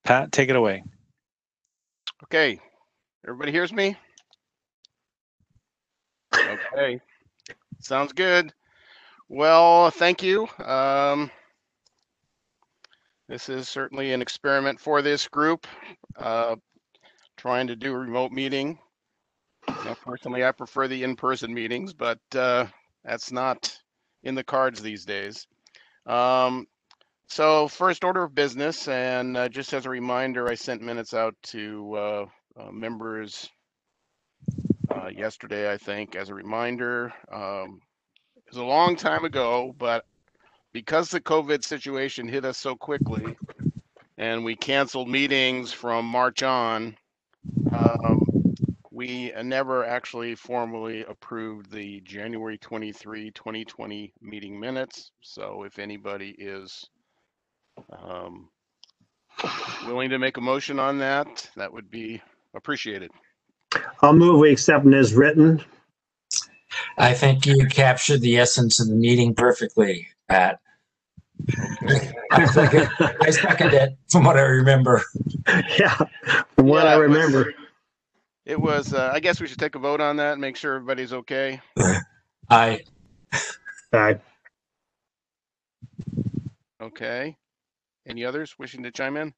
Pat, take it away. Okay, everybody hears me? Okay, sounds good. Well, thank you. This is certainly an experiment for this group, trying to do a remote meeting. Now, personally, I prefer the in-person meetings, but that's not in the cards these days. So first order of business, and just as a reminder, I sent minutes out to members yesterday, I think, as a reminder. It was a long time ago, but because the COVID situation hit us so quickly and we canceled meetings from March on, um, we never actually formally approved the January 23, 2020 meeting minutes. So if anybody is um, willing to make a motion on that, that would be appreciated. I'll move we accept them as written. I think you captured the essence of the meeting perfectly, Pat. Okay. I second it from what I remember. Yeah, from what Yeah, I it was- remember. It was, I guess we should take a vote on that and make sure everybody's okay. Aye. Aye. Okay. Any others wishing to chime in?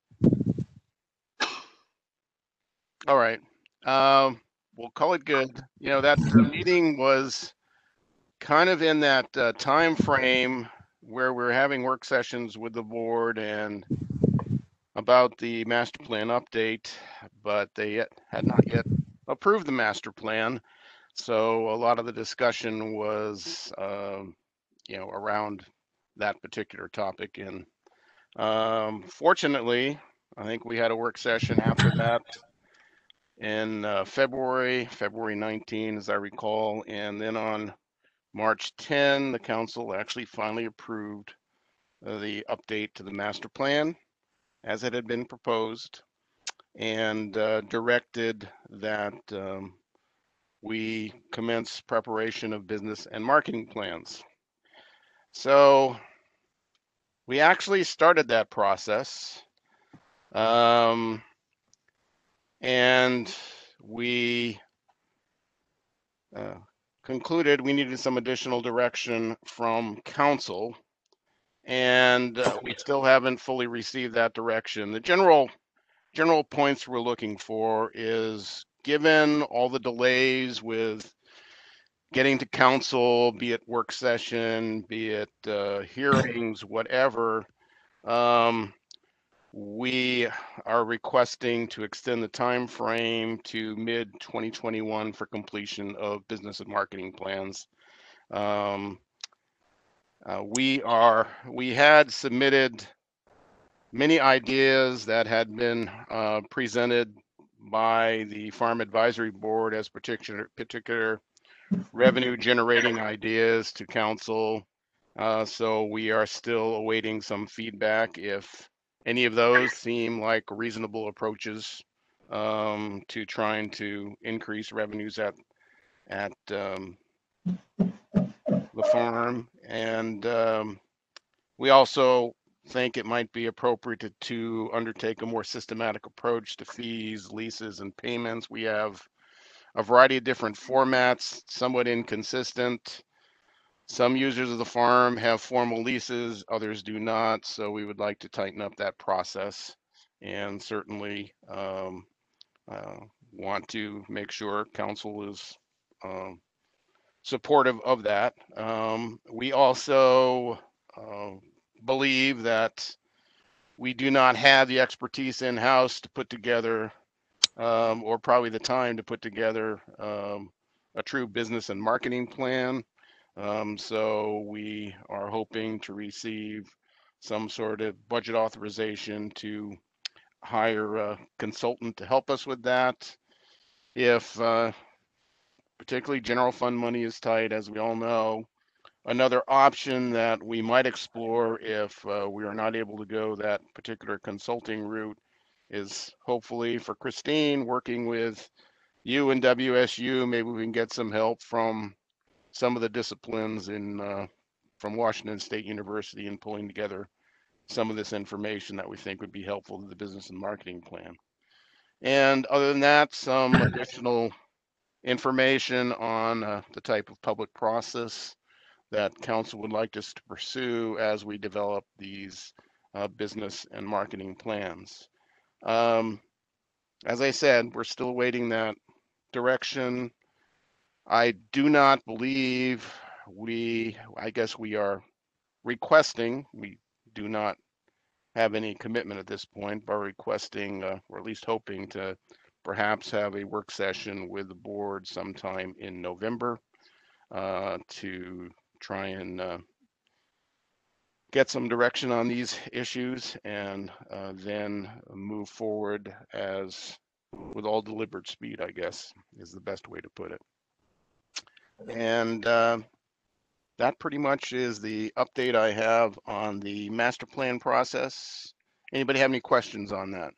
All right. We'll call it good. You know, that meeting was kind of in that time frame where we're having work sessions with the board and about the master plan update, but they had not yet approved the master plan. So a lot of the discussion was, you know, around that particular topic. And fortunately, I think we had a work session after that in February 19, as I recall. And then on March 10, the council actually finally approved the update to the master plan as it had been proposed and directed that we commence preparation of business and marketing plans. So we actually started that process. And we concluded we needed some additional direction from council, and we still haven't fully received that direction. The general points we're looking for is, given all the delays with getting to council, be it work session, be it hearings, whatever, we are requesting to extend the time frame to mid 2021 for completion of business and marketing plans. We had submitted many ideas that had been presented by the Farm Advisory Board as particular revenue generating ideas to council. So we are still awaiting some feedback if any of those seem like reasonable approaches to trying to increase revenues at the farm. And we also think it might be appropriate to undertake a more systematic approach to fees, leases, and payments. We have a variety of different formats, somewhat inconsistent. Some users of the farm have formal leases, others do not. So we would like to tighten up that process and certainly want to make sure council is supportive of that. We also believe that we do not have the expertise in-house to put together or probably the time to put together a true business and marketing plan. So we are hoping to receive some sort of budget authorization to hire a consultant to help us with that. If particularly general fund money is tight, as we all know, another option that we might explore if we are not able to go that particular consulting route is hopefully for Christine working with you and WSU. Maybe we can get some help from some of the disciplines in from Washington State University in pulling together some of this information that we think would be helpful to the business and marketing plan. And other than that, some additional information on the type of public process that council would like us to pursue as we develop these business and marketing plans. As I said, we're still awaiting that direction. I do not believe I guess we are requesting, we do not have any commitment at this point, but requesting, or at least hoping to perhaps have a work session with the board sometime in November to try and get some direction on these issues and then move forward with all deliberate speed, I guess, is the best way to put it. And that pretty much is the update I have on the master plan process. Anybody have any questions on that?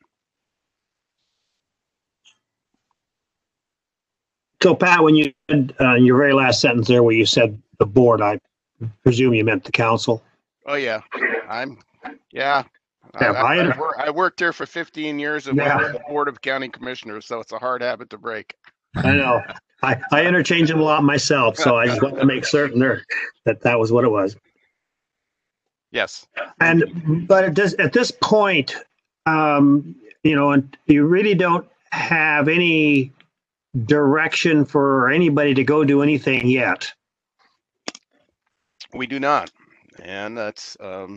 So Pat, when you said your very last sentence there where you said the board, I presume you meant the council. Oh yeah, yeah. Yeah, I worked here for 15 years with Yeah. the Board of County Commissioners, so it's a hard habit to break. I know. I interchange them a lot myself, so I just want to make certain that was what it was. Yes. But at this point, and you really don't have any direction for anybody to go do anything yet. We do not, and that's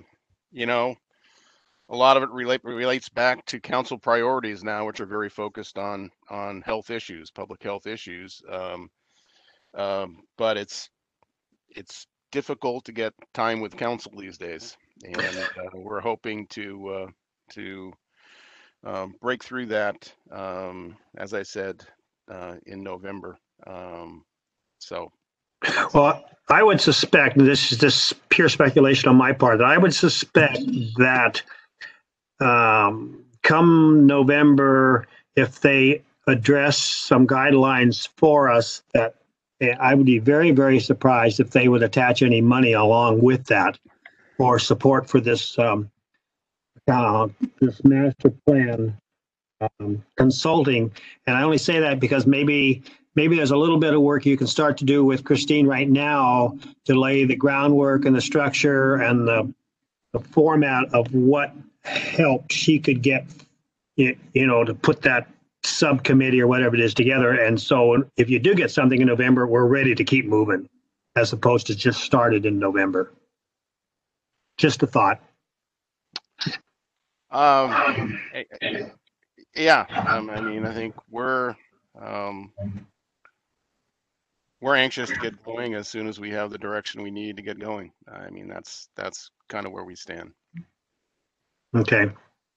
a lot of it relates back to council priorities now, which are very focused on health issues, public health issues. But it's difficult to get time with council these days, and we're hoping to break through that, as I said, in November. Well, I would suspect, and this is just pure speculation on my part, that I would suspect that come November, if they address some guidelines for us, that I would be very, very surprised if they would attach any money along with that for support for this this master plan consulting. And I only say that because maybe there's a little bit of work you can start to do with Christine right now to lay the groundwork and the structure and the format of what help she could get, to put that subcommittee or whatever it is together. And so if you do get something in November, we're ready to keep moving as opposed to just started in November. Just a thought. Yeah, I mean, I think we're anxious to get going as soon as we have the direction we need to get going. I mean, that's kind of where we stand. Okay.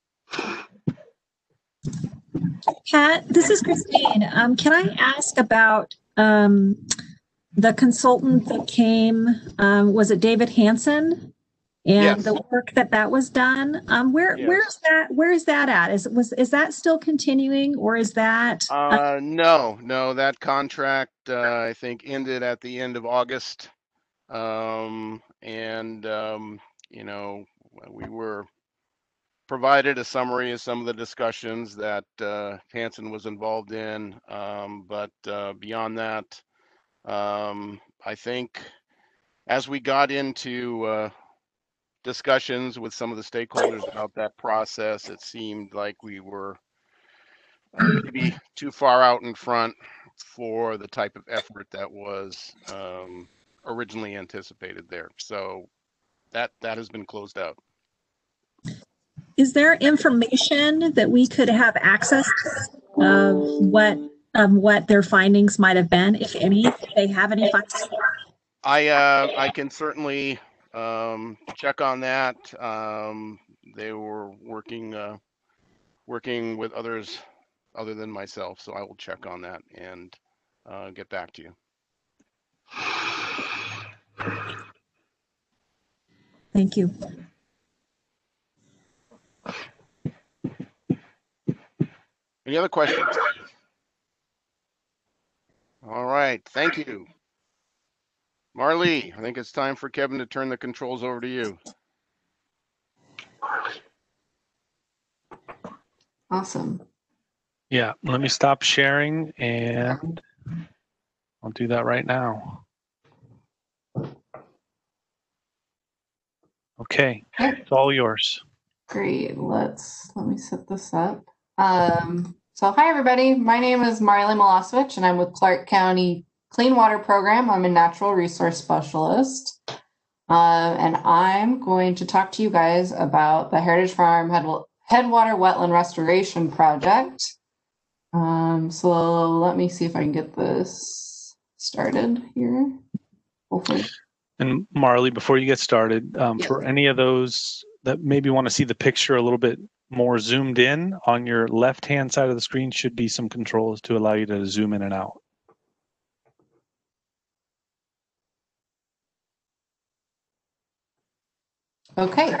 Pat, this is Christine. Can I ask about the consultant that came? Was it David Hansen? And Yes. the work that was done. Yes. Where's that at? Is that still continuing, or is that? No, that contract I think ended at the end of August, we were provided a summary of some of the discussions that Hansen was involved in, but beyond that, I think as we got into discussions with some of the stakeholders about that process, it seemed like we were maybe too far out in front for the type of effort that was originally anticipated there. So that has been closed out. Is there information that we could have access to of what their findings might have been, if any? If they have any findings? I can certainly check on that. They were working with others other than myself, so I will check on that and get back to you. Thank you. Any other questions? All right, thank you. Marlee, I think it's time for Kevin to turn the controls over to you. Awesome. Yeah, let me stop sharing and I'll do that right now. Okay, it's all yours. Great. Let me set this up. So hi everybody. My name is Marley Milosevic and I'm with Clark County Clean Water Program. I'm a natural resource specialist. And I'm going to talk to you guys about the Heritage Farm Headwater Wetland Restoration Project. So let me see if I can get this started here. Hopefully. And Marley, before you get started, for any of those that maybe want to see the picture a little bit more zoomed in, on your left-hand side of the screen should be some controls to allow you to zoom in and out. Okay,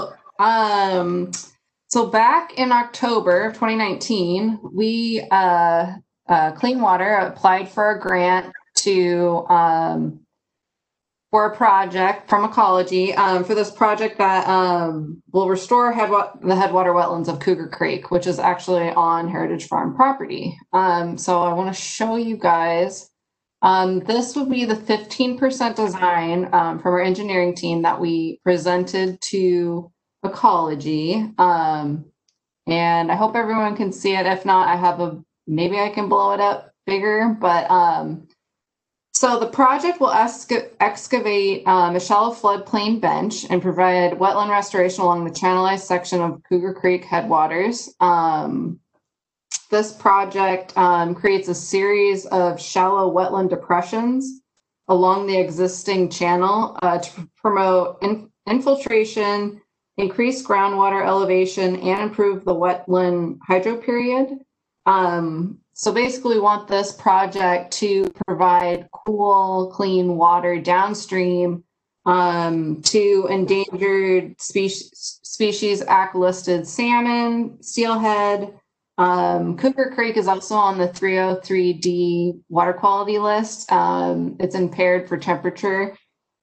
so back in October of 2019, we Clean Water applied for a grant to for a project from Ecology for this project that will restore the headwater wetlands of Cougar Creek, which is actually on Heritage Farm property. So I want to show you guys. This would be the 15% design from our engineering team that we presented to Ecology. And I hope everyone can see it. If not, maybe I can blow it up bigger, but so the project will excavate a shallow floodplain bench and provide wetland restoration along the channelized section of Cougar Creek headwaters. This project creates a series of shallow wetland depressions along the existing channel to promote infiltration, increase groundwater elevation, and improve the wetland hydro period. So basically we want this project to provide cool, clean water downstream to Endangered Species Act listed salmon, steelhead. Cougar Creek is also on the 303D water quality list. It's impaired for temperature.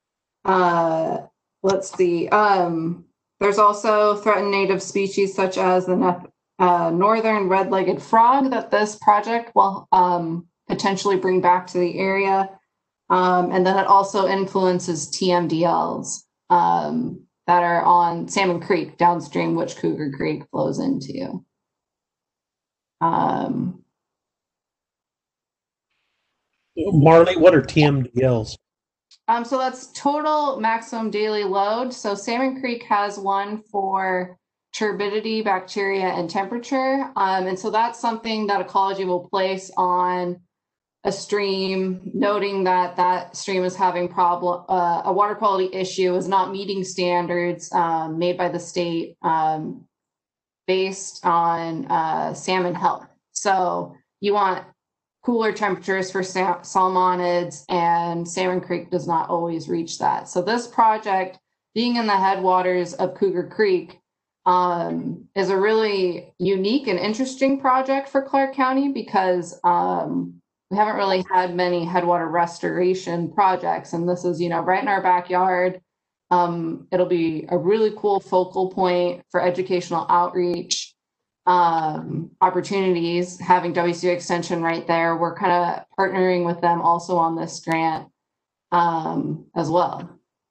Let's see. There's also threatened native species such as the northern red-legged frog that this project will potentially bring back to the area. And then it also influences TMDLs that are on Salmon Creek downstream, which Cougar Creek flows into. Marley, what are TMDLs? So that's total maximum daily load. So Salmon Creek has one for turbidity, bacteria, and temperature. And so that's something that Ecology will place on a stream, noting that that stream is having a water quality issue, is not meeting standards made by the state based on salmon health. So you want cooler temperatures for salmonids, and Salmon Creek does not always reach that. So this project, being in the headwaters of Cougar Creek, is a really unique and interesting project for Clark County because we haven't really had many headwater restoration projects, and this is, right in our backyard. It'll be a really cool focal point for educational outreach opportunities, having WCU Extension right there. We're kind of partnering with them also on this grant as well.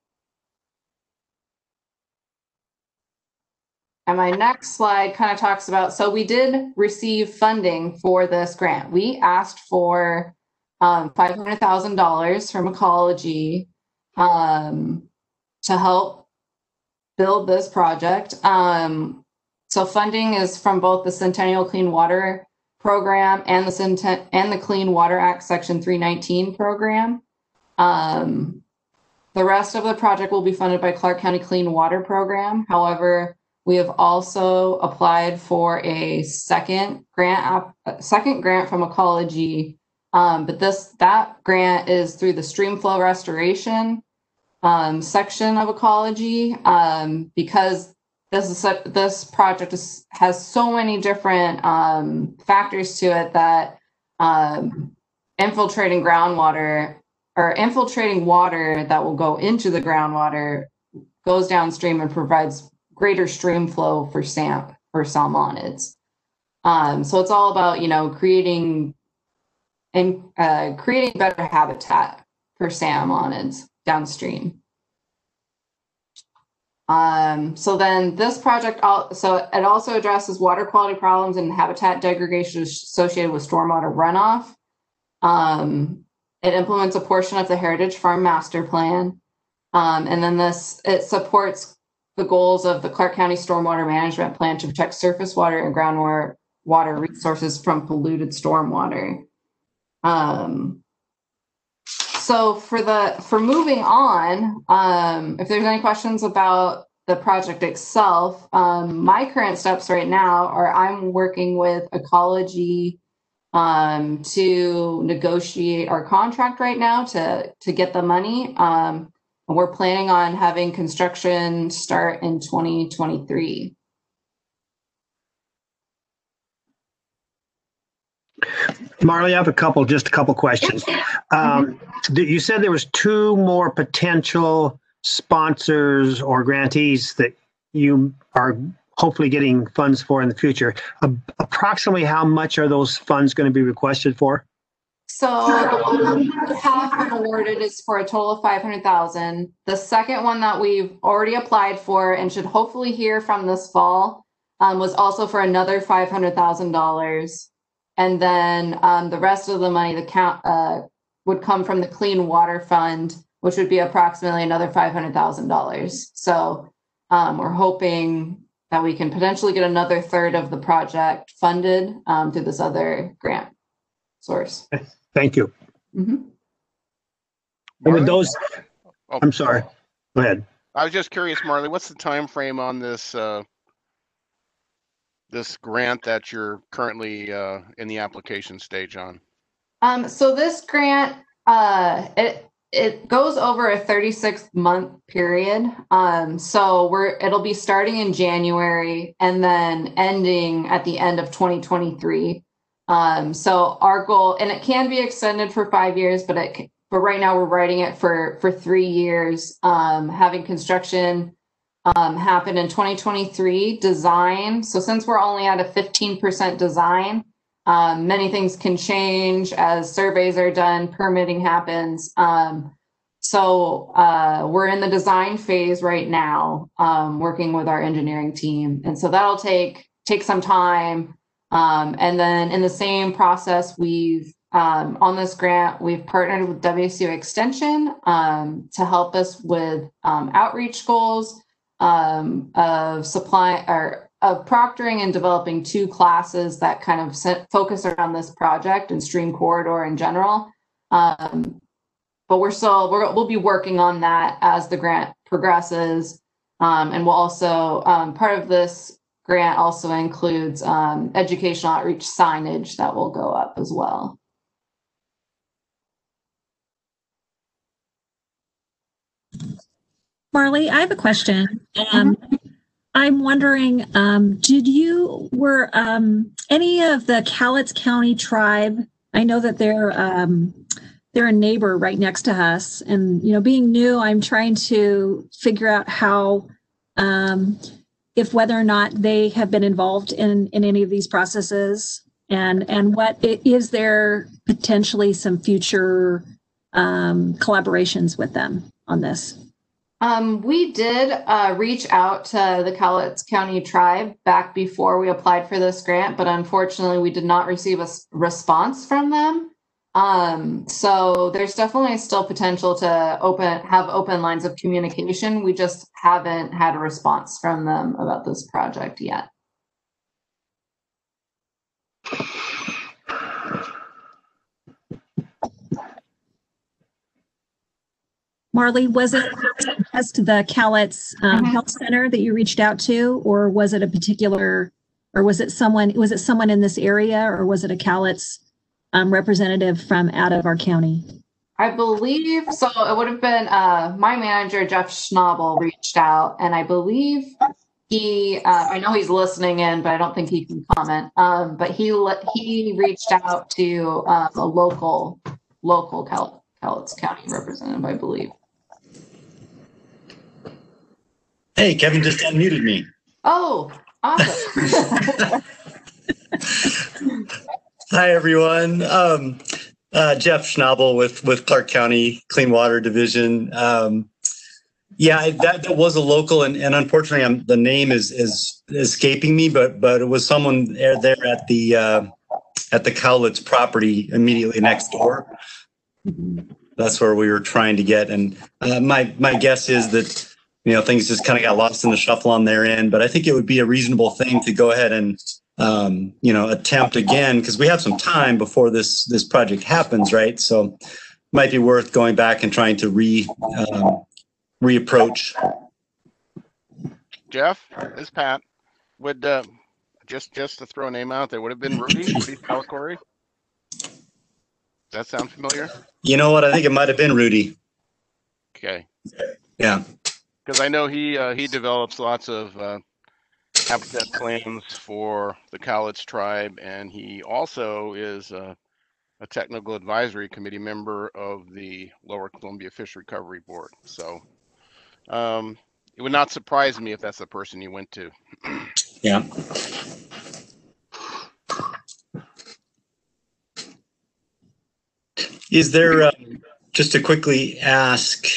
And my next slide kind of talks about, so we did receive funding for this grant. We asked for $500,000 from Ecology to help build this project. So funding is from both the Centennial Clean Water Program and the Clean Water Act Section 319 program. The rest of the project will be funded by Clark County Clean Water Program. However, we have also applied for a second grant from Ecology, but that grant is through the stream flow restoration section of Ecology, because this project has so many different factors to it that infiltrating groundwater or infiltrating water that will go into the groundwater goes downstream and provides greater stream flow for salmonids. So it's all about, creating better habitat for salmonids downstream. So then this project, so it also addresses water quality problems and habitat degradation associated with stormwater runoff. It implements a portion of the Heritage Farm Master Plan. And then it supports the goals of the Clark County Stormwater Management Plan to protect surface water and groundwater water resources from polluted stormwater. So for moving on, if there's any questions about the project itself, my current steps right now are I'm working with Ecology to negotiate our contract right now to get the money. And we're planning on having construction start in 2023. Marley, I have just a couple questions. You said there was 2 more potential sponsors or grantees that you are hopefully getting funds for in the future. Approximately how much are those funds going to be requested for? So the one we have been awarded is for a total of $500,000. The second one that we've already applied for and should hopefully hear from this fall was also for another $500,000. And then the rest of the money, would come from the Clean Water Fund, which would be approximately another $500,000. So we're hoping that we can potentially get another third of the project funded through this other grant source. Thank you. Mm-hmm. And with those, I'm sorry. Go ahead. I was just curious, Marley, what's the time frame on this this grant that you're currently in the application stage on? So this grant, it goes over a 36-month period. So it'll be starting in January and then ending at the end of 2023. So our goal, and it can be extended for 5 years, but right now we're writing it for 3 years, having construction happen in 2023, design. So since we're only at a 15% design, many things can change as surveys are done, permitting happens. So we're in the design phase right now, working with our engineering team. And so that'll take some time. And then in the same process, we've on this grant, we've partnered with WSU Extension to help us with outreach goals of proctoring and developing 2 classes that kind of focus around this project and Stream Corridor in general. But we'll be working on that as the grant progresses. And we'll also, part of this grant also includes educational outreach signage that will go up as well. Marley, I have a question. I'm wondering, were any of the Cowlitz County tribe, I know that they're a neighbor right next to us, and being new, I'm trying to figure out how, if whether or not they have been involved in any of these processes, and what is there potentially some future collaborations with them on this? We did reach out to the Cowlitz County tribe back before we applied for this grant, but unfortunately we did not receive a response from them. So there's definitely still potential to have open lines of communication. We just haven't had a response from them about this project yet. Marley, was it just the Cowlitz Health Center that you reached out to, or was it someone in this area, or was it a Cowlitz representative from out of our county? I believe so. It would have been my manager, Jeff Schnabel, reached out, and I believe I know he's listening in, but I don't think he can comment. But he reached out to a local Cowlitz County representative, I believe. Hey, Kevin just unmuted me. Oh, awesome. Hi, everyone. Jeff Schnabel with Clark County Clean Water Division. Yeah, that was a local, and unfortunately, the name is escaping me, but it was someone there at the Cowlitz property immediately next door. That's where we were trying to get, and my guess is that things just kind of got lost in the shuffle on their end. But I think it would be a reasonable thing to go ahead and attempt again, because we have some time before this project happens, right? So it might be worth going back and trying to reapproach. Jeff, this is Pat. Would just to throw a name out there, would have been Rudy Palacore? Does that sound familiar? You know what? I think it might have been Rudy. Okay. Yeah. Because I know he develops lots of habitat plans for the Cowlitz tribe, and he also is a technical advisory committee member of the Lower Columbia Fish Recovery Board. So it would not surprise me if that's the person you went to. Yeah. Is there, just to quickly ask,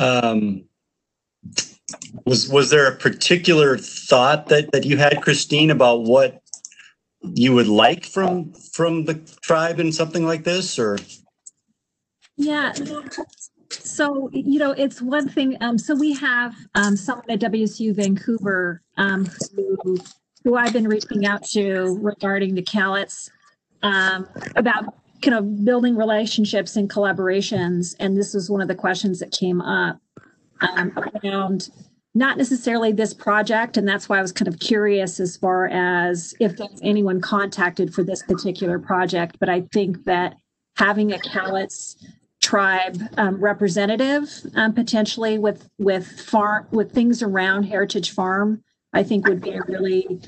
was there a particular thought that you had, Christine, about what you would like from the tribe in something like this, or? Yeah. So, it's one thing. So we have someone at WSU Vancouver who I've been reaching out to regarding the Cowlitz about building relationships and collaborations. And this was one of the questions that came up around not necessarily this project. And that's why I was kind of curious as far as if there's anyone contacted for this particular project. But I think that having a Cowlitz tribe representative potentially with things around Heritage Farm, I think would be a really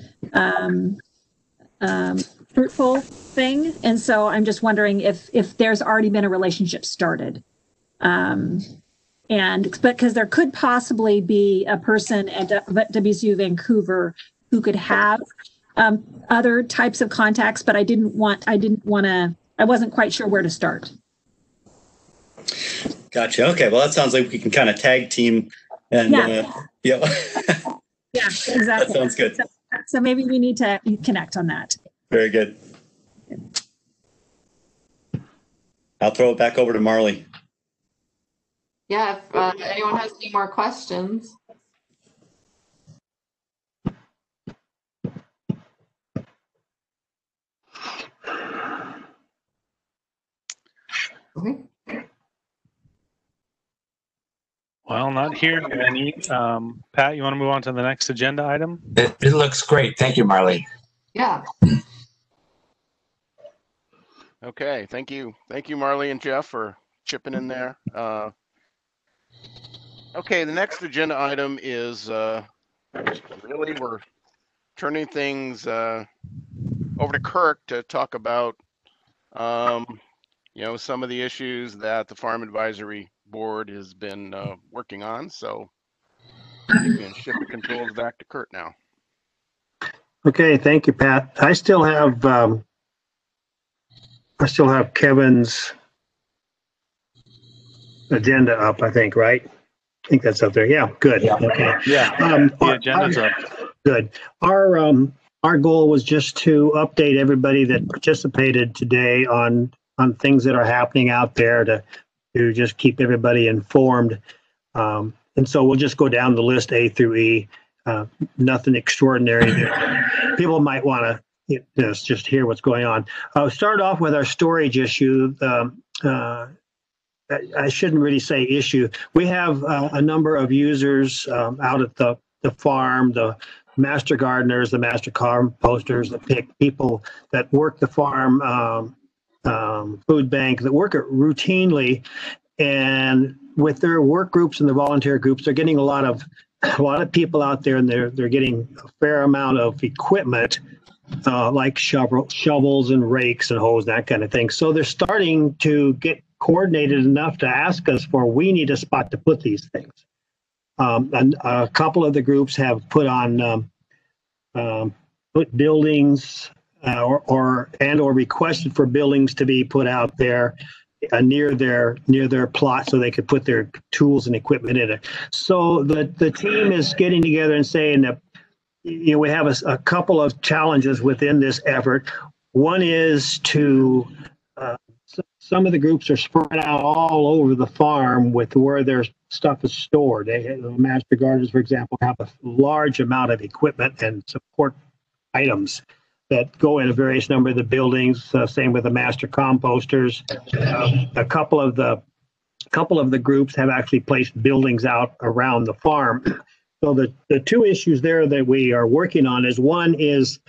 fruitful thing. And so I'm just wondering if there's already been a relationship started. But because there could possibly be a person at WSU Vancouver who could have other types of contacts, but I wasn't quite sure where to start. Gotcha. Okay. Well, that sounds like we can kind of tag team and yeah, exactly. That sounds good. So maybe we need to connect on that. Very good. I'll throw it back over to Marley. Yeah, if anyone has any more questions. Okay. Well, not hearing any. Pat, you want to move on to the next agenda item? It looks great. Thank you, Marley. Yeah. Okay, thank you, Marley and Jeff, for chipping in there. Okay, the next agenda item is really we're turning things over to Kirk to talk about some of the issues that the Farm Advisory Board has been working on. So you can shift the controls back to Kurt now. Okay, thank you, Pat. I still have Kevin's agenda up, I think, right? I think that's up there. Yeah, good. Yeah. Okay. Yeah, the agenda's up. Good. Our goal was just to update everybody that participated today on things that are happening out there to just keep everybody informed. And so we'll just go down the list A through E. Nothing extraordinary there. People might want to just hear what's going on. I'll start off with our storage issue. I shouldn't really say issue. We have a number of users out at the farm, the master gardeners, the master composters, the people that work the farm, food bank, that work it routinely. And with their work groups and the volunteer groups, they're getting a lot of people out there, and they're getting a fair amount of equipment, like shovels and rakes and hoes, that kind of thing. So they're starting to get coordinated enough to ask us for, we need a spot to put these things. And a couple of the groups have put buildings or requested for buildings to be put out there near their plot so they could put their tools and equipment in it. So the team is getting together and saying that, you know, we have a couple of challenges within this effort. One is to some of the groups are spread out all over the farm with where their stuff is stored. Master Gardeners, for example, have a large amount of equipment and support items that go in a various number of the buildings. Same with the master composters. A couple of the groups have actually placed buildings out around the farm. So the two issues there that we are working on is, one is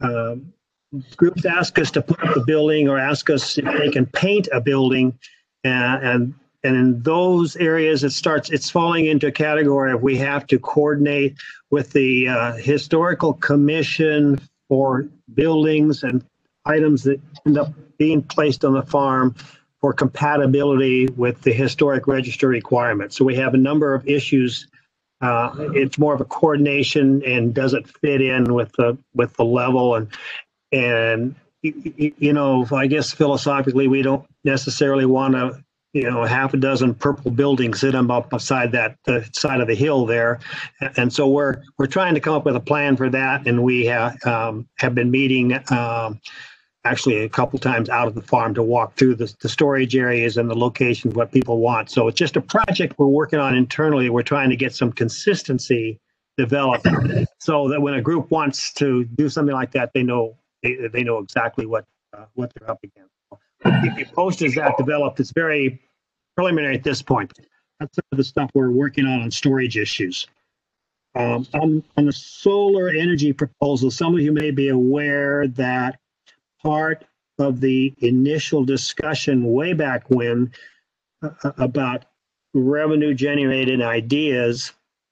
groups ask us to put up the building or ask us if they can paint a building, and in those areas it's falling into a category of we have to coordinate with the historical commission for buildings and items that end up being placed on the farm for compatibility with the historic register requirements. So we have a number of issues. It's more of a coordination and does it fit in with the level, and you know, I guess philosophically we don't necessarily want to, you know, half a dozen purple buildings sit them up beside the side of the hill there, and so we're trying to come up with a plan for that, and we have been meeting actually a couple times out of the farm to walk through the storage areas and the locations, what people want. So it's just a project we're working on internally. We're trying to get some consistency developed so that when a group wants to do something like that, they know exactly what they're up against. The post is that developed. It's very preliminary at this point. That's some of the stuff we're working on storage issues. On the solar energy proposal, some of you may be aware that part of the initial discussion way back when about revenue generated ideas,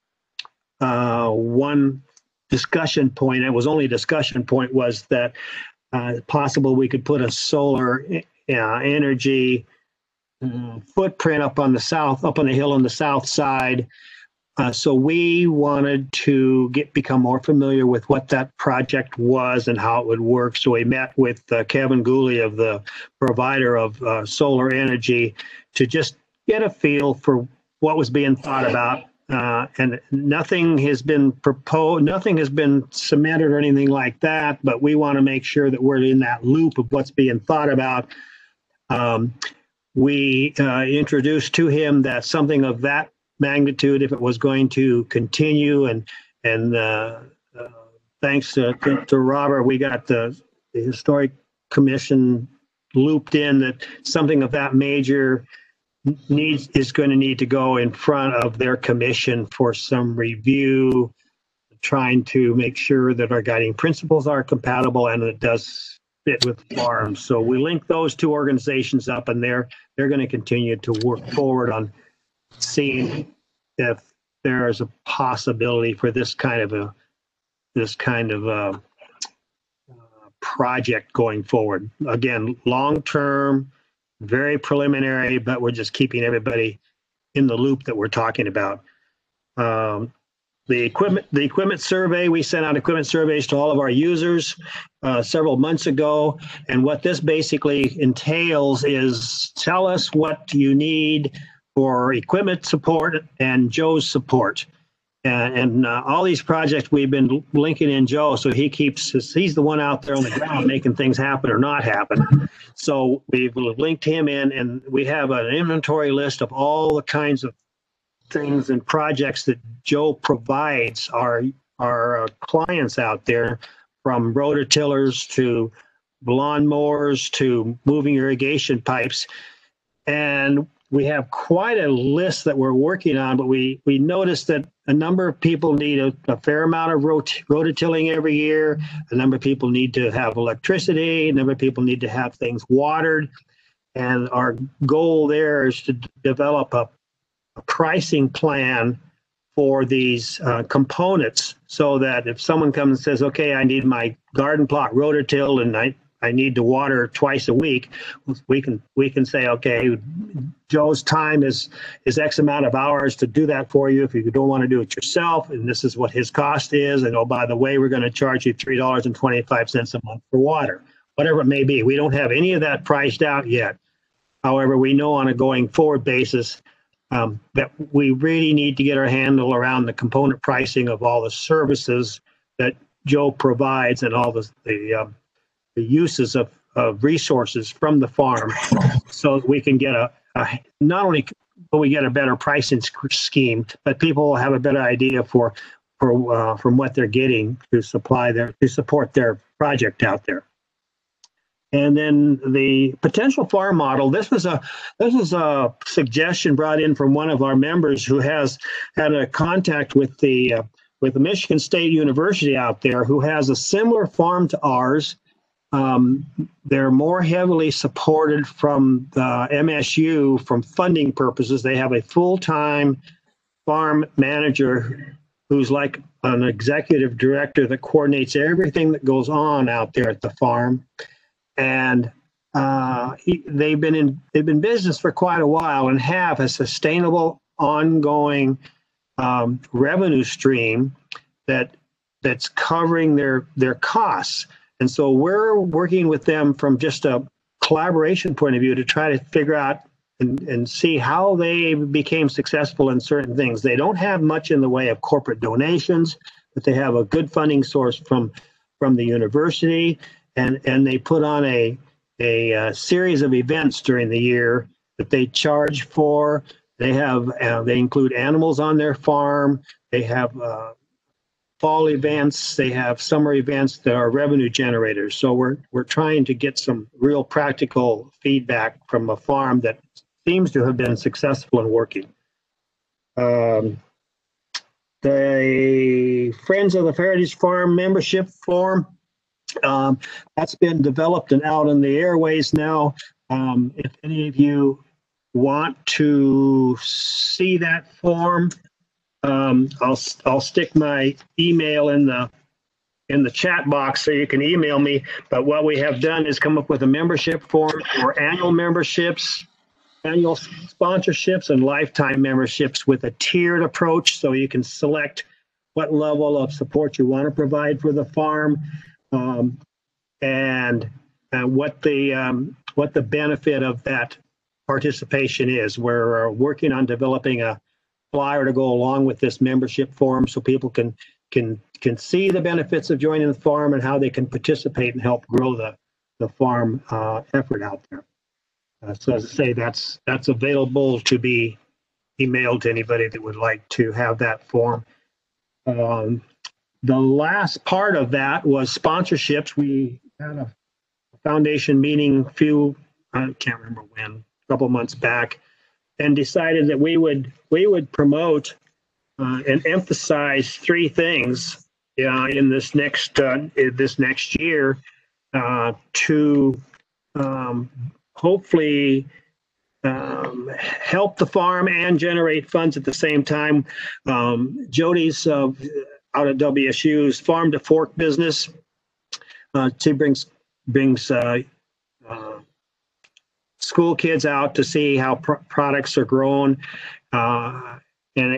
one discussion point, it was only a discussion point, was that possible we could put a solar energy footprint up on the hill on the south side. So we wanted to become more familiar with what that project was and how it would work. So we met with Kevin Gooley of the provider of solar energy to just get a feel for what was being thought about. And nothing has been proposed, nothing has been cemented or anything like that, but we want to make sure that we're in that loop of what's being thought about. We introduced to him that something of that magnitude, if it was going to continue, and thanks to Robert, we got the Historic Commission looped in, that something of that major is going to need to go in front of their commission for some review, trying to make sure that our guiding principles are compatible and it does fit with farms. So we link those two organizations up, and they're going to continue to work forward on seeing if there is a possibility for this kind of a project going forward. Again, long-term, very preliminary, but we're just keeping everybody in the loop that we're talking about. The equipment survey, we sent out equipment surveys to all of our users several months ago. And what this basically entails is tell us what you need for equipment support and Joe's support. And all these projects we've been linking in Joe, so he's the one out there on the ground making things happen or not happen. So we've linked him in, and we have an inventory list of all the kinds of things and projects that Joe provides our clients out there, from rototillers to lawnmowers to moving irrigation pipes. And we have quite a list that we're working on, but we noticed that a number of people need a fair amount of rototilling every year. A number of people need to have electricity. A number of people need to have things watered. And our goal there is to develop a pricing plan for these components, so that if someone comes and says, okay, I need my garden plot rototilled and I I need to water twice a week, we can say, okay, Joe's time is X amount of hours to do that for you if you don't want to do it yourself, and this is what his cost is, and oh, by the way, we're going to charge you $3.25 a month for water, whatever it may be. We don't have any of that priced out yet. However, we know on a going forward basis that we really need to get our handle around the component pricing of all the services that Joe provides and all the uses of resources from the farm, so that we can get not only will we get a better pricing scheme, but people will have a better idea from what they're getting to support their project out there. And then the potential farm model. This was a suggestion brought in from one of our members who has had a contact with the Michigan State University out there, who has a similar farm to ours. They're more heavily supported from the MSU from funding purposes. They have a full-time farm manager who's like an executive director that coordinates everything that goes on out there at the farm. And they've been in business for quite a while and have a sustainable, ongoing revenue stream that's covering their costs. And so we're working with them from just a collaboration point of view to try to figure out and see how they became successful in certain things. They don't have much in the way of corporate donations, but they have a good funding source from the university. And they put on a series of events during the year that they charge for. They include animals on their farm. They have fall events. They have summer events that are revenue generators. So we're trying to get some real practical feedback from a farm that seems to have been successful in working. The Friends of the Heritage Farm membership form. That's been developed and out in the airways now. If any of you want to see that form, I'll stick my email in the chat box so you can email me. But what we have done is come up with a membership form for annual memberships, annual sponsorships, and lifetime memberships with a tiered approach, so you can select what level of support you want to provide for the farm. And what the benefit of that participation is. We're working on developing a flyer to go along with this membership form so people can see the benefits of joining the farm and how they can participate and help grow the farm effort out there. So as I say, that's available to be emailed to anybody that would like to have that form. The last part of that was sponsorships. We had a foundation meeting I can't remember when, a couple months back, and decided that we would promote and emphasize three things in this next year to hopefully help the farm and generate funds at the same time. Jody's out at WSU's Farm to Fork business. She brings school kids out to see how products are grown, and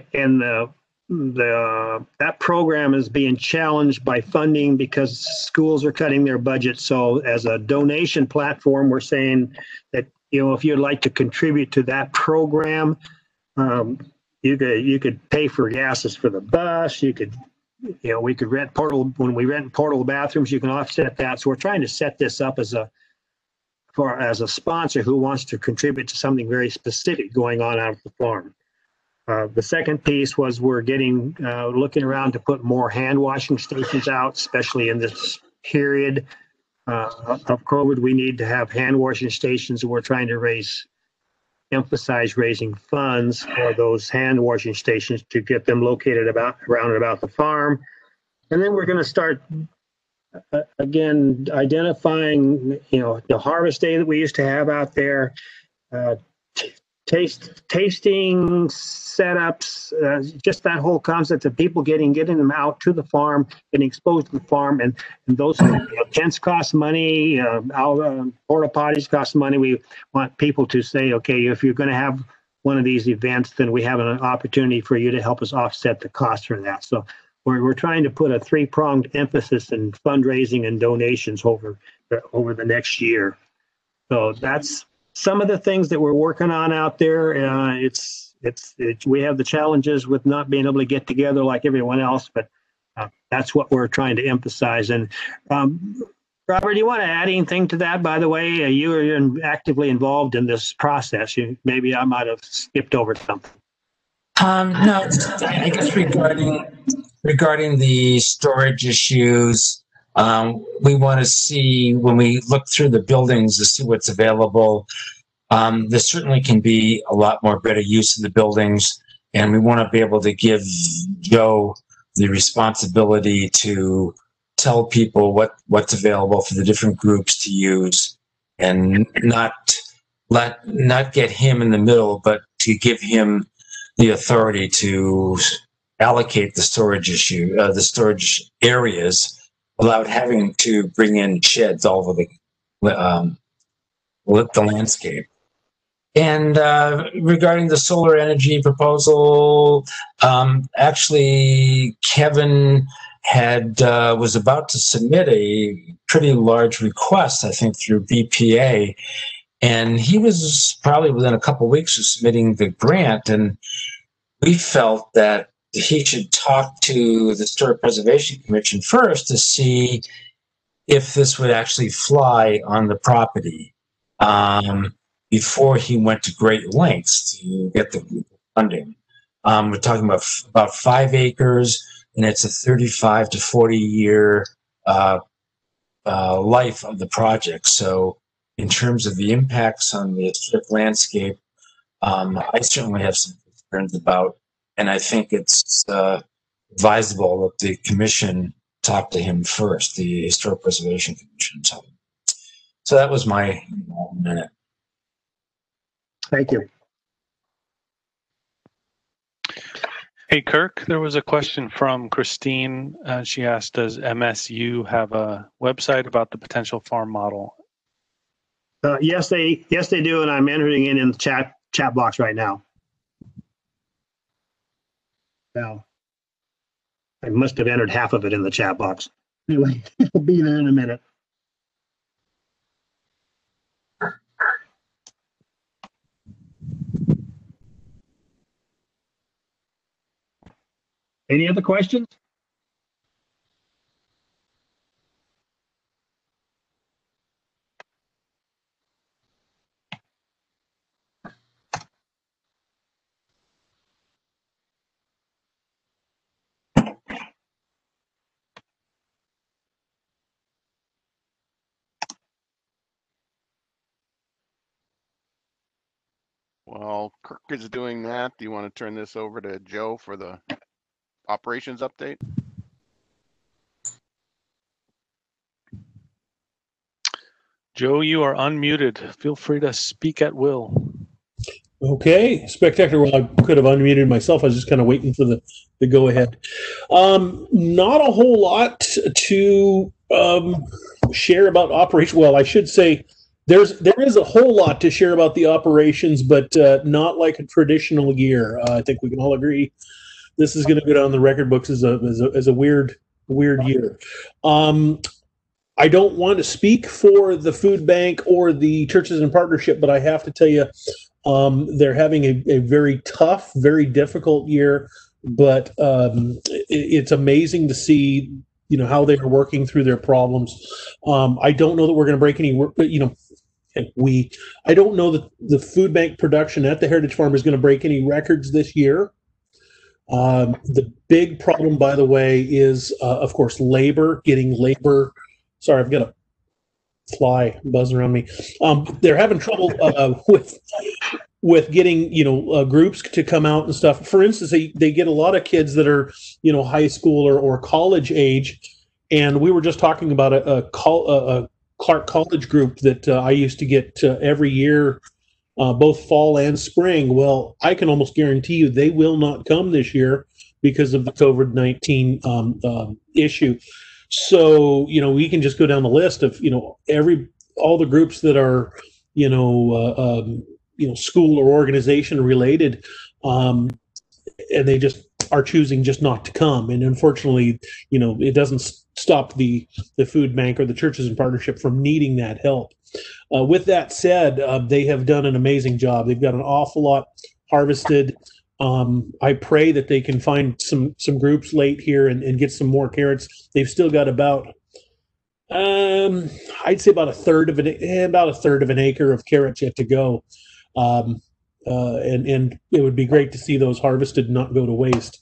that program is being challenged by funding because schools are cutting their budget. So as a donation platform, we're saying that if you'd like to contribute to that program, you could pay for gases for the bus. We could rent portable bathrooms, you can offset that. So we're trying to set this up as a sponsor who wants to contribute to something very specific going on out at the farm. The second piece was we're looking around to put more hand washing stations out, especially in this period of COVID. We need to have hand washing stations, and we're trying to emphasize raising funds for those hand washing stations to get them located around and about the farm. And then we're going to start again identifying the harvest day that we used to have out there, tasting setups, just that whole concept of people getting them out to the farm, getting exposed to the farm, and those tents cost money, porta potties cost money. We want people to say, okay, if you're going to have one of these events, then we have an opportunity for you to help us offset the cost for that. So we're trying to put a three-pronged emphasis in fundraising and donations over the next year. So that's some of the things that we're working on out there. We have the challenges with not being able to get together like everyone else, but that's what we're trying to emphasize. And Robert, do you want to add anything to that? By the way, you are actively involved in this process. Maybe I might have skipped over something. No, I guess regarding the storage issues, we want to see, when we look through the buildings, to see what's available. There certainly can be a lot more better use of the buildings, and we want to be able to give Joe the responsibility to tell people what's available for the different groups to use, and not get him in the middle, but to give him the authority to allocate the storage areas without having to bring in sheds all over the landscape. And regarding the solar energy proposal, actually, Kevin was about to submit a pretty large request, I think, through BPA, and he was probably within a couple of weeks of submitting the grant, and we felt that he should talk to the Historic Preservation Commission first to see if this would actually fly on the property before he went to great lengths to get the funding. We're talking about 5 acres, and it's a 35 to 40 year life of the project. So in terms of the impacts on the historic landscape, I certainly have some concerns about, and I think it's advisable that the commission talk to him first, the Historic Preservation Commission. So that was my minute. Thank you. Hey, Kirk, there was a question from Christine. She asked, does MSU have a website about the potential farm model? Yes, they do, and I'm entering it in the chat box right now. Now, I must have entered half of it in the chat box. Anyway, it'll be there in a minute. Any other questions? While Kirk is doing that, do you want to turn this over to Joe for the operations update? Joe, you are unmuted. Feel free to speak at will. Okay, spectacular. Well, I could have unmuted myself. I was just kind of waiting for the go ahead. Not a whole lot to share about operation. Well, I should say there is a whole lot to share about the operations, but not like a traditional year. I think we can all agree this is going to go down the record books as a weird year. I don't want to speak for the food bank or the churches in partnership, but I have to tell you, they're having a very tough, very difficult year. But it's amazing to see, how they are working through their problems. I don't know that we're going to break any, I don't know that the food bank production at the Heritage Farm is going to break any records this year. The big problem, by the way, is, of course, getting labor. Sorry, I've got a fly buzzing around me. They're having trouble with getting, groups to come out and stuff. For instance, they get a lot of kids that are, high school or college age. And we were just talking about a Clark College group that I used to get every year both fall and spring. Well, I can almost guarantee you they will not come this year because of the COVID-19 issue. So, we can just go down the list of, all the groups that are, school or organization related, and they just are choosing just not to come. And unfortunately, it doesn't stop the food bank or the Churches in Partnership from needing that help. With that said, they have done an amazing job. They've got an awful lot harvested. I pray that they can find some groups late here and get some more carrots. They've still got about, I'd say about a third of an acre of carrots yet to go. And it would be great to see those harvested and not go to waste.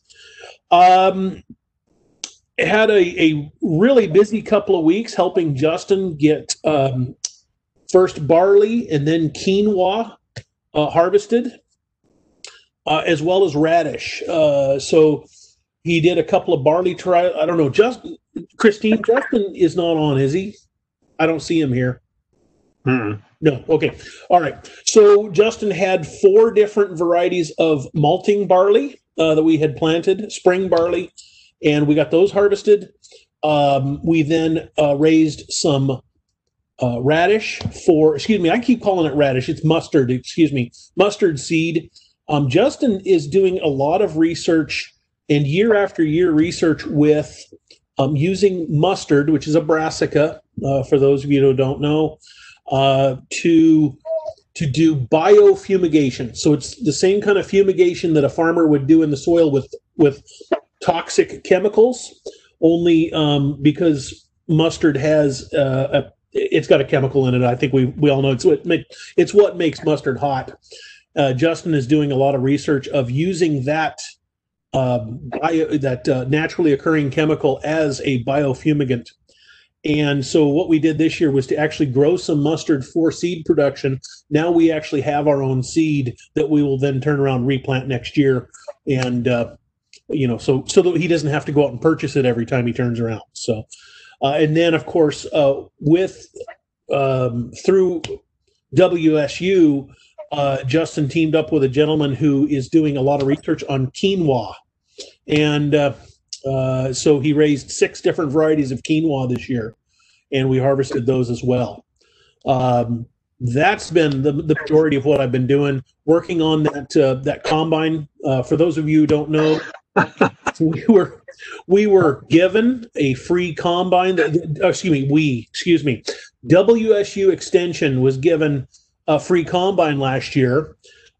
Had a really busy couple of weeks helping Justin get first barley and then quinoa harvested, as well as radish. So he did a couple of barley trials. I don't know. Christine, Justin is not on, is he? I don't see him here. Hmm. No. Okay. All right. So Justin had 4 different varieties of malting barley that we had planted, spring barley, and we got those harvested. We then raised some radish I keep calling it radish. It's mustard, mustard seed. Justin is doing a lot of research and year after year research with using mustard, which is a brassica, for those of you who don't know, to do biofumigation. So it's the same kind of fumigation that a farmer would do in the soil with toxic chemicals, only because mustard has it's got a chemical in it. I think we all know it's what makes mustard hot. Justin is doing a lot of research of using that naturally occurring chemical as a biofumigant. And so what we did this year was to actually grow some mustard for seed production. Now we actually have our own seed that we will then turn around and replant next year. And, so that he doesn't have to go out and purchase it every time he turns around. So, and then of course, through WSU, Justin teamed up with a gentleman who is doing a lot of research on quinoa. And so he raised 6 different varieties of quinoa this year, and we harvested those as well. That's been the majority of what I've been doing, working on that combine. For those of you who don't know, we were given a free combine. WSU Extension was given a free combine last year.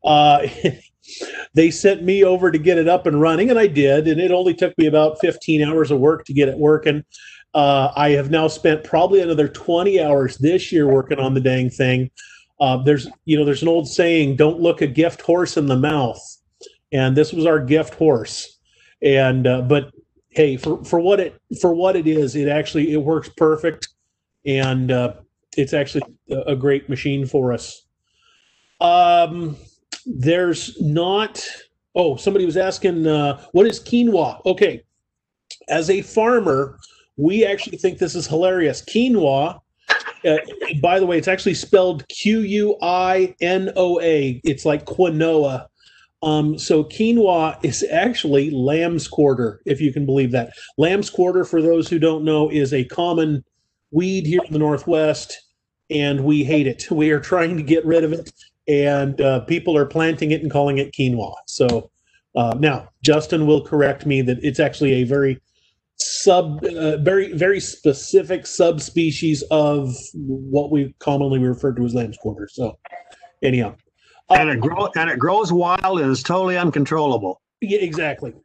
They sent me over to get it up and running, and I did, and it only took me about 15 hours of work to get it working. I have now spent probably another 20 hours this year working on the dang thing. There's an old saying, don't look a gift horse in the mouth. And this was our gift horse. And, but hey, for what it is, it works perfect. And, it's actually a great machine for us. There's not, somebody was asking, what is quinoa? Okay. As a farmer, we actually think this is hilarious. Quinoa, by the way, it's actually spelled Quinoa. It's like quinoa. So quinoa is actually lamb's quarter, if you can believe that. Lamb's quarter, for those who don't know, is a common weed here in the Northwest, and we hate it. We are trying to get rid of it, and people are planting it and calling it quinoa. So now Justin will correct me that it's actually a very very specific subspecies of what we commonly refer to as lamb's quarter. So anyhow, and it grows wild and is totally uncontrollable. Yeah, exactly.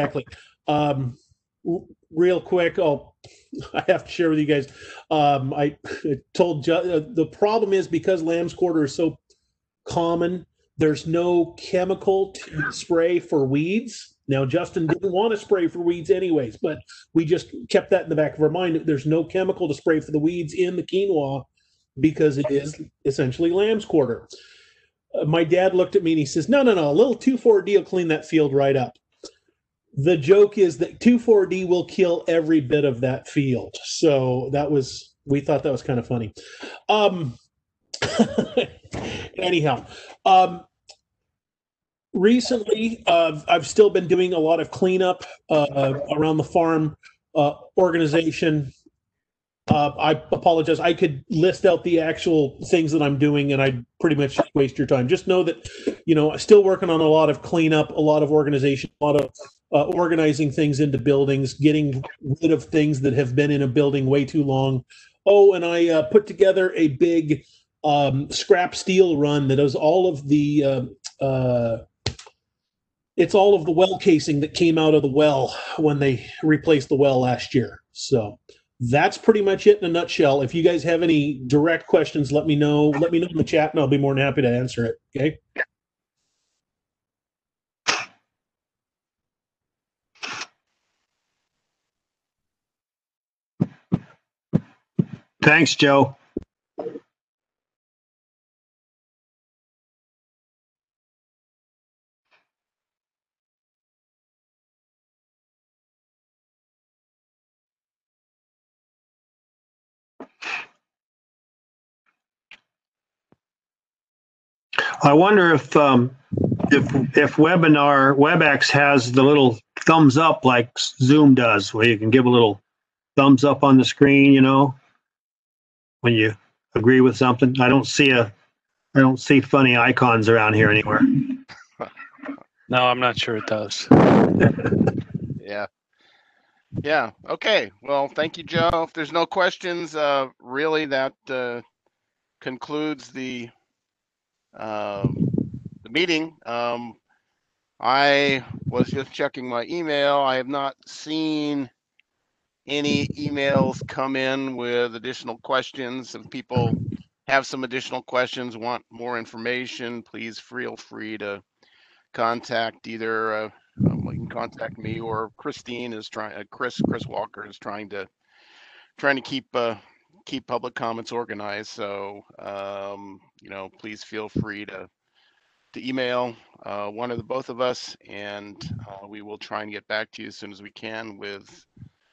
Real quick, I have to share with you guys. I told the problem is because lamb's quarter is so common, there's no chemical to spray for weeds. Now, Justin didn't want to spray for weeds anyways, but we just kept that in the back of our mind. There's no chemical to spray for the weeds in the quinoa because it is essentially lamb's quarter. My dad looked at me and he says, no, a little 2,4-D will clean that field right up. The joke is that 2,4-D will kill every bit of that field. So we thought that was kind of funny. Anyhow, recently, I've still been doing a lot of cleanup around the farm organization. I apologize. I could list out the actual things that I'm doing, and I'd pretty much waste your time. Just know that, I'm still working on a lot of cleanup, a lot of organization, a lot of organizing things into buildings, getting rid of things that have been in a building way too long. Oh, and I put together a big scrap steel run that is all of the it's all of the well casing that came out of the well when they replaced the well last year. So that's pretty much it in a nutshell. If you guys have any direct questions, let me know. Let me know in the chat, and I'll be more than happy to answer it. Okay. Thanks, Joe. I wonder if WebEx has the little thumbs up like Zoom does, where you can give a little thumbs up on the screen, when you agree with something. I don't see funny icons around here anywhere. No, I'm not sure it does. Yeah. Yeah. Okay. Well, thank you, Joe. If there's no questions, really that concludes the meeting. I was just checking my email. I have not seen any emails come in with additional questions. If people have some additional questions, want more information, please feel free to contact either you can contact me, or Christine is trying. Chris Walker is trying to keep public comments organized. So please feel free to email one of the both of us, and we will try and get back to you as soon as we can with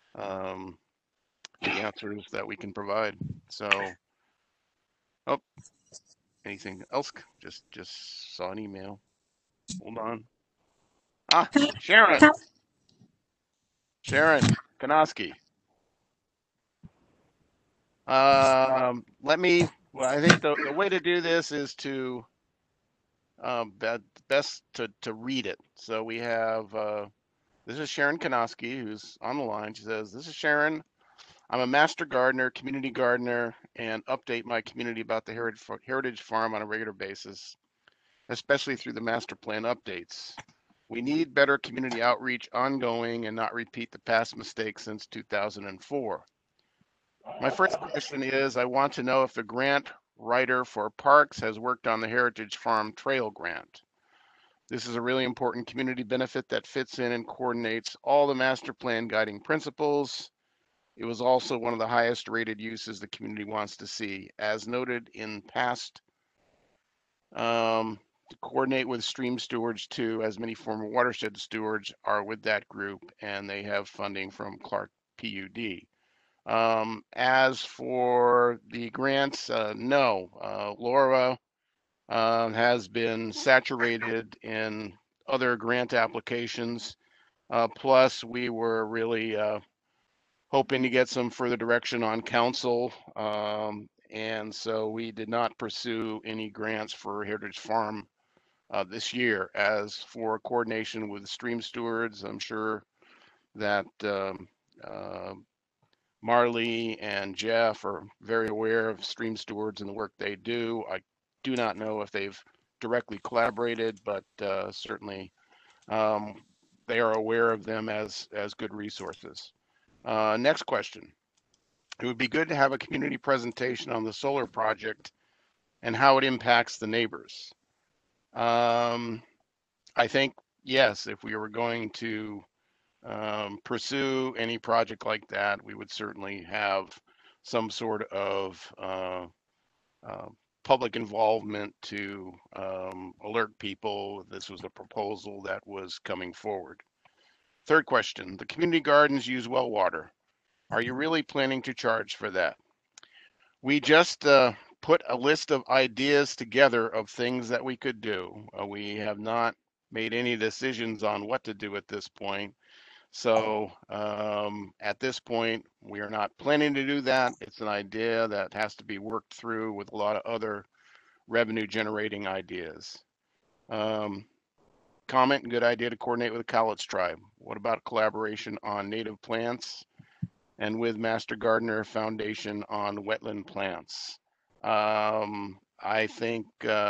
the answers that we can provide. So, anything else? Just saw an email. Hold on. Sharon Kanoski. I think the way to do this is to best to read it. So we have this is Sharon Kanoski, who's on the line. She says, "This is Sharon. I'm a master gardener, community gardener, and update my community about the Heritage Farm on a regular basis, especially through the master plan updates. We need better community outreach ongoing and not repeat the past mistakes since 2004. My first question is, I want to know if the grant writer for parks has worked on the Heritage Farm Trail grant. This is a really important community benefit that fits in and coordinates all the master plan guiding principles. It was also one of the highest rated uses the community wants to see. As noted in past, to coordinate with stream stewards too, as many former watershed stewards are with that group, and they have funding from Clark PUD. As for the grants, no. Laura has been saturated in other grant applications. Plus, we were really hoping to get some further direction on council. And so we did not pursue any grants for Heritage Farm this year. As for coordination with stream stewards, I'm sure that Marley and Jeff are very aware of stream stewards and the work they do. I do not know if they've directly collaborated, but certainly they are aware of them as good resources. Next question. It would be good to have a community presentation on the solar project and how it impacts the neighbors. I think, yes, if we were going to pursue any project like that, we would certainly have some sort of public involvement to alert people this was a proposal that was coming forward. Third question, the community gardens use well water. Are you really planning to charge for that? We just put a list of ideas together of things that we could do. We have not made any decisions on what to do at this point. So at this point, we are not planning to do that. It's an idea that has to be worked through with a lot of other revenue generating ideas. Comment, good idea to coordinate with the Cowlitz tribe. What about collaboration on native plants and with Master Gardener Foundation on wetland plants? I think,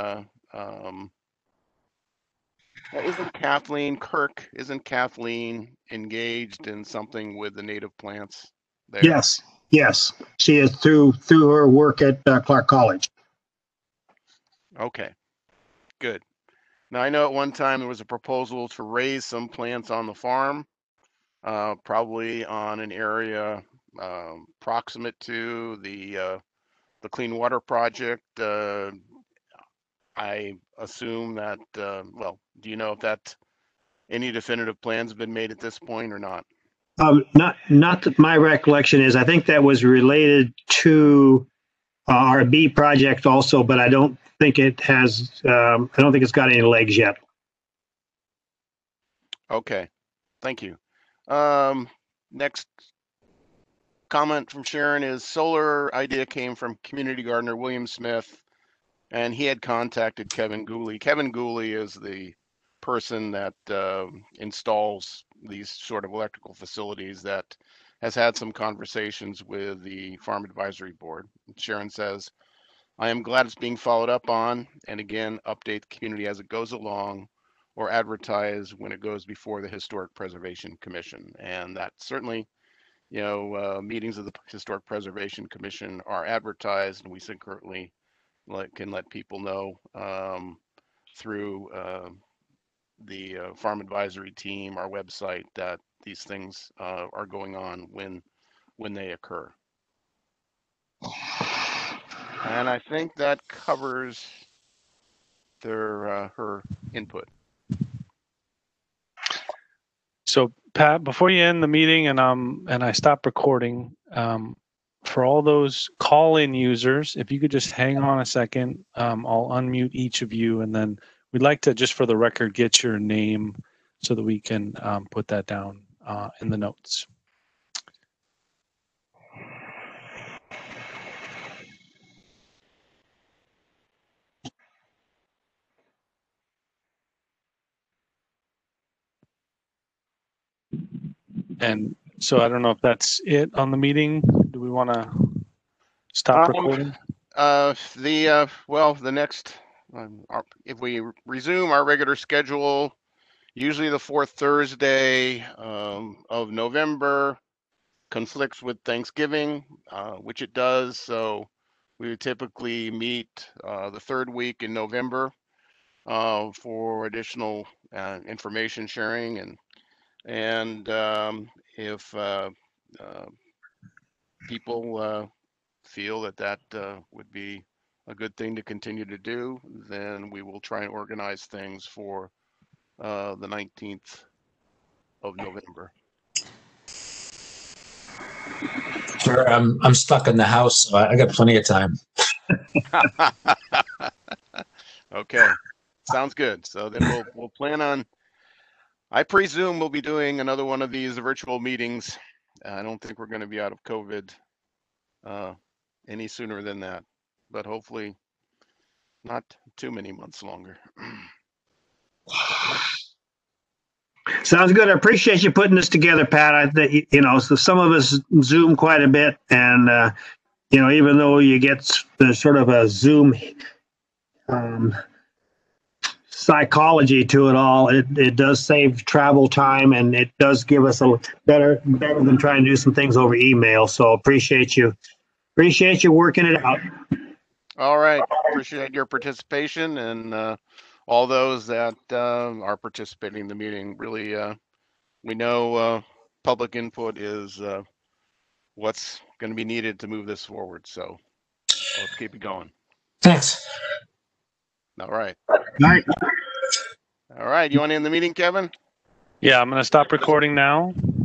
isn't Kathleen engaged in something with the native plants there? Yes, yes, she is through her work at Clark College. Okay, good. Now I know at one time there was a proposal to raise some plants on the farm, probably on an area proximate to the Clean Water Project. I assume that, well, do you know if that any definitive plans have been made at this point or not? Not that my recollection is. I think that was related to our bee project also, but I don't think it has. I don't think it's got any legs yet. Okay, thank you. Next comment from Sharon is solar idea came from community gardener William Smith, and he had contacted Kevin Gooley. Kevin Gooley is the person that installs these sort of electrical facilities that has had some conversations with the Farm Advisory Board. Sharon says, I am glad it's being followed up on, and again, update the community as it goes along or advertise when it goes before the Historic Preservation Commission. And that certainly, you know, meetings of the Historic Preservation Commission are advertised, and we secretly can let people know through the Farm Advisory team, our website, that these things are going on when they occur. And I think that covers her input. So Pat, before you end the meeting and I stop recording, for all those call-in users, if you could just hang on a second, I'll unmute each of you, and then we'd like to, just for the record, get your name so that we can put that down in the notes. And so I don't know if that's it on the meeting. Do we want to stop recording? Well, the next, if we resume our regular schedule, usually the fourth Thursday of November conflicts with Thanksgiving, which it does. So we would typically meet the third week in November for additional information sharing, and if people feel that would be a good thing to continue to do, then we will try and organize things for the 19th of November. Sure, I'm stuck in the house, so I got plenty of time. Okay, sounds good. So then we'll plan on, I presume we'll be doing another one of these virtual meetings. I don't think we're going to be out of COVID any sooner than that, but hopefully not too many months longer. Sounds good. I appreciate you putting this together, Pat. So some of us Zoom quite a bit, and even though you get the sort of a Zoom psychology to it all, it does save travel time, and it does give us a better than trying to do some things over email. So appreciate you working it out. All right, appreciate your participation, and all those that are participating in the meeting. Really, we know public input is what's going to be needed to move this forward. So let's keep it going. Thanks. All right. All right. All right. You want to end the meeting, Kevin? Yeah, I'm going to stop recording now.